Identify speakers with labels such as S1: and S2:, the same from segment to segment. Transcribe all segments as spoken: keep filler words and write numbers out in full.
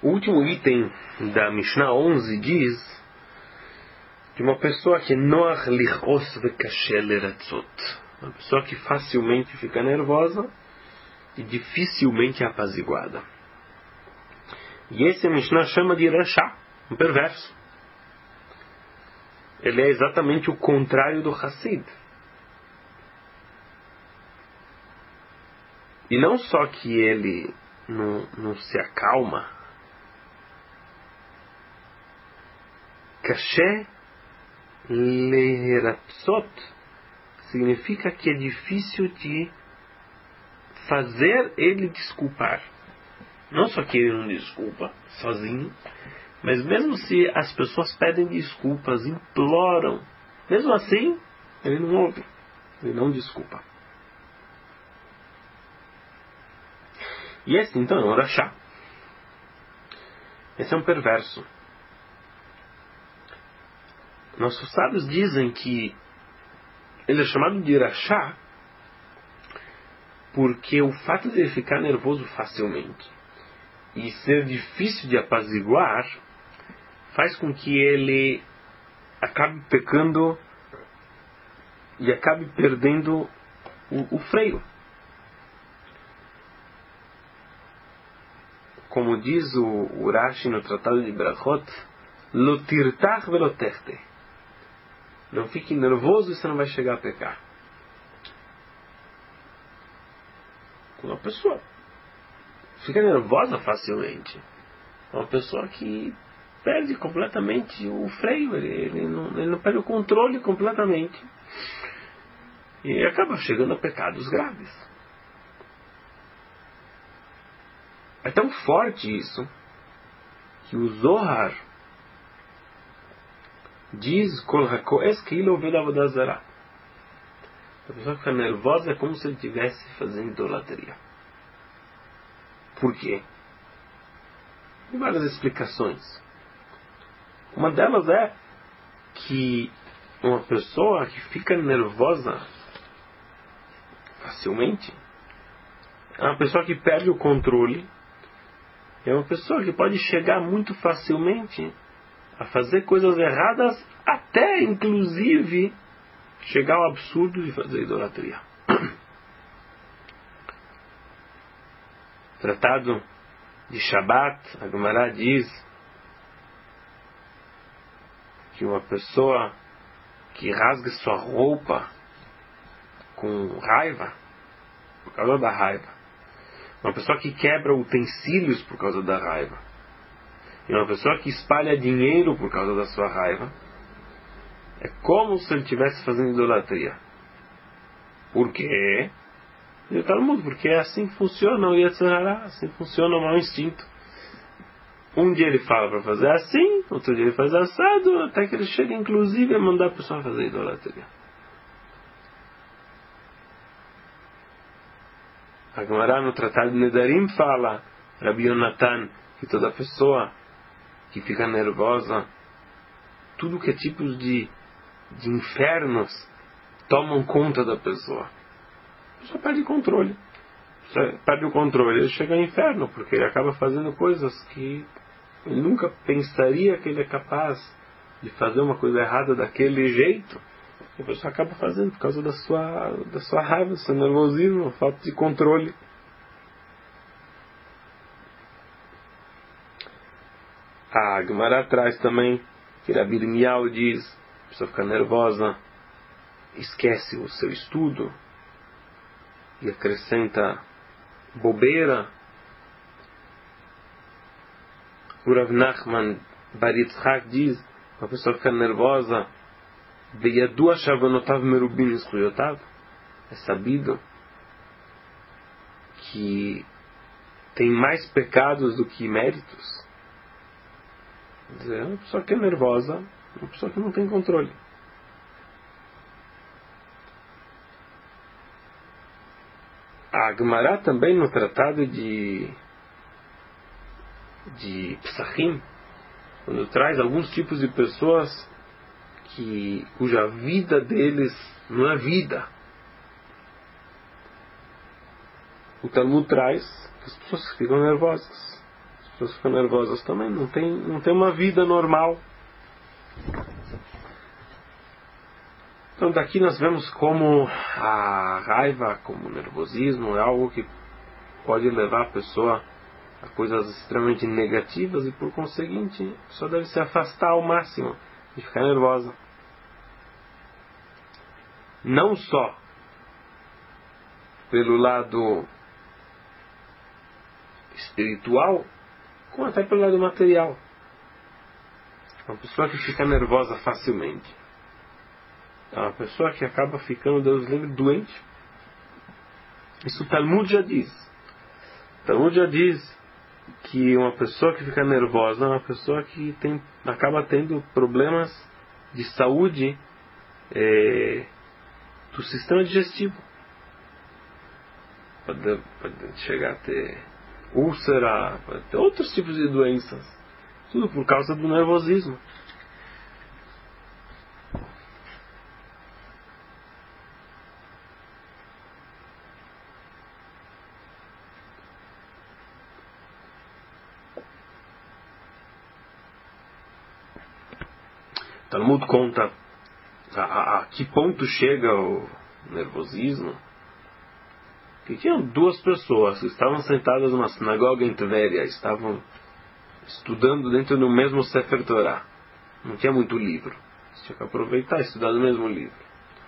S1: O último item da Mishnah onze diz de uma pessoa que noach lichos vekashe leratzot, uma pessoa que facilmente fica nervosa e dificilmente é apaziguada. E esse a Mishnah chama de Rasha, um perverso. Ele é exatamente o contrário do Hassid. E não só que ele não, não se acalma, Kashe leratzot significa que é difícil de fazer ele desculpar. Não só que ele não desculpa sozinho, mas mesmo se as pessoas pedem desculpas, imploram, mesmo assim, ele não ouve, ele não desculpa. E esse então é um Rasha. Esse é um perverso. Nossos sábios dizem que ele é chamado de Rasha porque o fato de ele ficar nervoso facilmente e ser difícil de apaziguar faz com que ele acabe pecando e acabe perdendo o, o freio. Como diz o Urashi no Tratado de Brachot, lo tirtach velo techte. Não fique nervoso e você não vai chegar a pecar. Quando uma pessoa fica nervosa facilmente, é uma pessoa que perde completamente o freio, ele, ele, não, ele não perde o controle completamente e acaba chegando a pecados graves. É tão forte isso que o Zohar diz Kol hakoes keilo oved avodah zarah. A pessoa fica nervosa é como se ele estivesse fazendo idolatria. Por quê? Tem várias explicações. Uma delas é que uma pessoa que fica nervosa facilmente é uma pessoa que perde o controle, é uma pessoa que pode chegar muito facilmente a fazer coisas erradas, até inclusive chegar ao absurdo de fazer idolatria. Tratado de Shabbat, a Gemara diz que uma pessoa que rasga sua roupa com raiva, por causa da raiva, uma pessoa que quebra utensílios por causa da raiva, e uma pessoa que espalha dinheiro por causa da sua raiva, é como se ele estivesse fazendo idolatria. Por quê? E todo mundo, porque é assim que funciona o Yetzer Hara, assim funciona o mau instinto. Um dia ele fala para fazer assim, outro dia ele faz assado, até que ele chega inclusive a mandar a pessoa fazer idolatria. A Gemara no Tratado de Nedarim fala, Rabi Yonatan, que toda pessoa que fica nervosa, tudo que é tipos de, de infernos tomam conta da pessoa. A pessoa perde controle. Você perde o controle, ele chega ao inferno, porque ele acaba fazendo coisas que ele nunca pensaria que ele é capaz de fazer uma coisa errada daquele jeito. A pessoa acaba fazendo por causa da sua, da sua raiva, do seu nervosismo, falta de controle. A Gemara traz também que Rabi Irmiyahu diz, a pessoa fica nervosa, esquece o seu estudo e acrescenta bobeira. O Rav Nachman Bar Yitzchak diz, uma pessoa fica nervosa, Veyadu Ashavonotav Merubim Zchuyotav, é sabido que tem mais pecados do que méritos. Quer dizer, uma pessoa que é nervosa, uma pessoa que não tem controle. A Gemara também no tratado de de Psachim, quando traz alguns tipos de pessoas que, cuja vida deles não é vida, o Talmud traz que as pessoas ficam nervosas, as pessoas ficam nervosas também, não tem, não tem uma vida normal. Então daqui nós vemos como a raiva, como o nervosismo é algo que pode levar a pessoa a coisas extremamente negativas e por conseguinte só deve se afastar ao máximo de ficar nervosa. Não só pelo lado espiritual, como até pelo lado material. Uma pessoa que fica nervosa facilmente é uma pessoa que acaba ficando, Deus livre, doente. Isso o Talmud já diz. O Talmud já diz que uma pessoa que fica nervosa é uma pessoa que tem, acaba tendo problemas de saúde é, do sistema digestivo. Pode, pode chegar a ter úlcera, pode ter outros tipos de doenças. Tudo por causa do nervosismo. Talmud conta a, a, a que ponto chega o nervosismo. Que tinham duas pessoas que estavam sentadas numa sinagoga em Tveria, estavam estudando dentro do mesmo Sefer Torah. Não tinha muito livro. Você tinha que aproveitar e estudar do mesmo livro.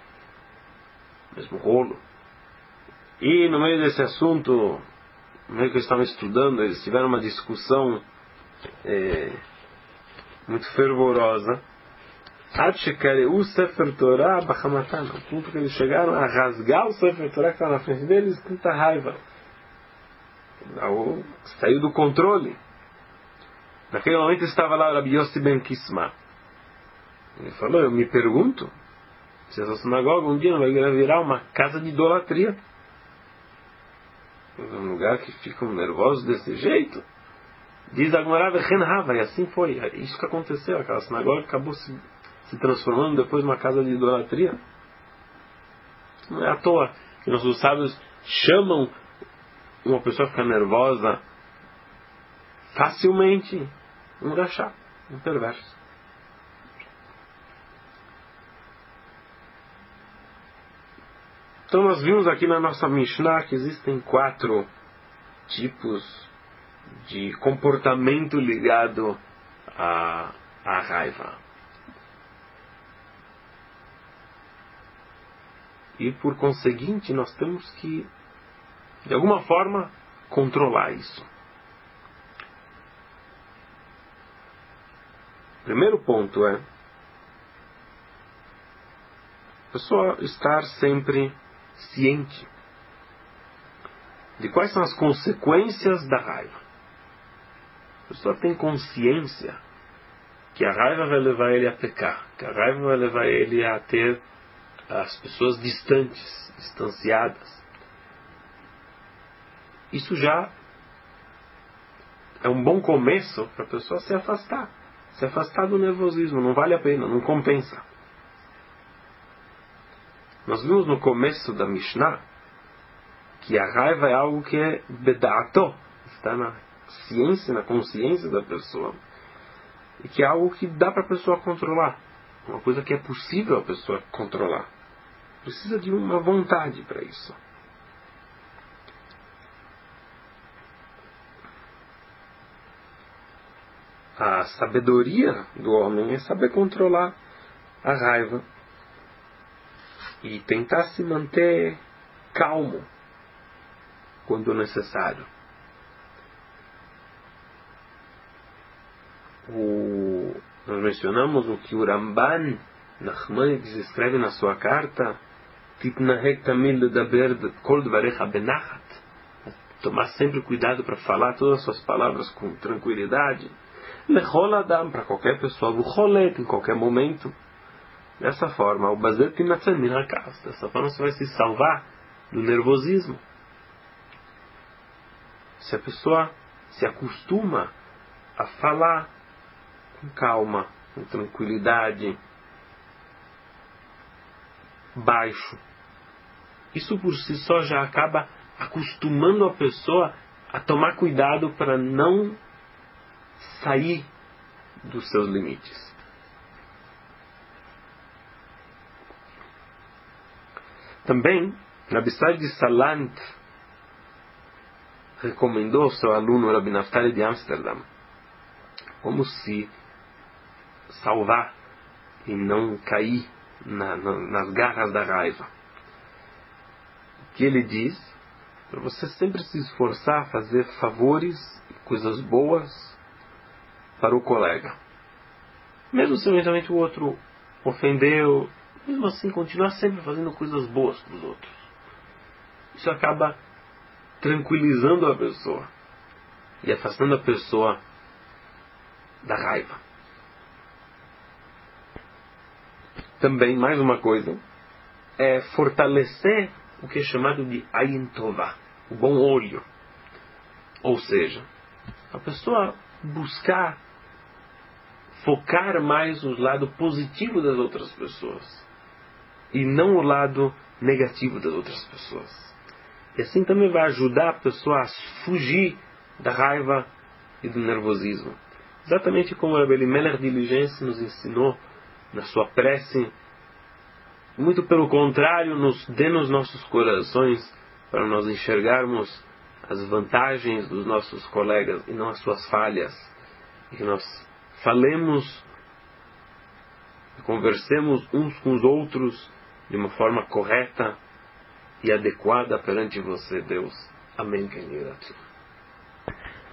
S1: Mesmo rolo. E no meio desse assunto, no meio que eles estavam estudando, eles tiveram uma discussão é, muito fervorosa. O Sefer Torah Bahamatan, ao ponto que eles chegaram a rasgar o Sefer Torah que estava na frente deles, tanta raiva. Saiu do controle. Naquele momento estava lá o Rabbi Yossi Ben Kisma. Ele falou, eu me pergunto se essa sinagoga um dia não vai virar uma casa de idolatria. Um lugar que ficam nervosos desse jeito. Diz a Gemara Vechen Hava, e assim foi. Isso que aconteceu, aquela sinagoga acabou se, se transformando depois numa casa de idolatria. Não é à toa que nossos sábios chamam uma pessoa a ficar nervosa facilmente um rachá, um perverso. Então nós vimos aqui na nossa Mishnah que existem quatro tipos de comportamento ligado à, à raiva. E por conseguinte nós temos que, de alguma forma, controlar isso. O primeiro ponto é a pessoa estar sempre ciente de quais são as consequências da raiva. A pessoa tem consciência que a raiva vai levar ele a pecar, que a raiva vai levar ele a ter as pessoas distantes, distanciadas. Isso já é um bom começo para a pessoa se afastar. Se afastar do nervosismo, não vale a pena, não compensa. Nós vimos no começo da Mishnah que a raiva é algo que é bedato, está na ciência, na consciência da pessoa, e que é algo que dá para a pessoa controlar, uma coisa que é possível a pessoa controlar. Precisa de uma vontade para isso. A sabedoria do homem é saber controlar a raiva e tentar se manter calmo quando necessário. O, nós mencionamos o que o Ramban Nachmanides escreve na sua carta: Titnahek tamid ledaber kol dvarecha benachat. Tomar sempre cuidado para falar todas as suas palavras com tranquilidade. Lechol adam, para qualquer pessoa, lucholet, em qualquer momento. Dessa forma, o bazer tinatzen min hakas. Dessa forma você vai se salvar do nervosismo. Se a pessoa se acostuma a falar com calma, com tranquilidade, baixo, isso por si só já acaba acostumando a pessoa a tomar cuidado para não sair dos seus limites. Também, Rabbi Sadi de Salant recomendou ao seu aluno Rabbi Naftali de Amsterdam como se salvar e não cair na, na, nas garras da raiva. Que ele diz para você sempre se esforçar a fazer favores e coisas boas para o colega, mesmo se eventualmente o outro ofendeu. Mesmo assim, continuar sempre fazendo coisas boas para os outros. Isso acaba tranquilizando a pessoa e afastando a pessoa da raiva. Também, mais uma coisa, é fortalecer o que é chamado de Ayin Tová, o bom olho. Ou seja, a pessoa buscar focar mais no lado positivo das outras pessoas e não o lado negativo das outras pessoas. E assim também vai ajudar a pessoa a fugir da raiva e do nervosismo. Exatamente como a Rabbi Elimelech de Ligense nos ensinou na sua prece. Muito pelo contrário, nos dê nos nossos corações para nós enxergarmos as vantagens dos nossos colegas e não as suas falhas. E que nós falemos e conversemos uns com os outros de uma forma correta e adequada perante você, Deus. Amém.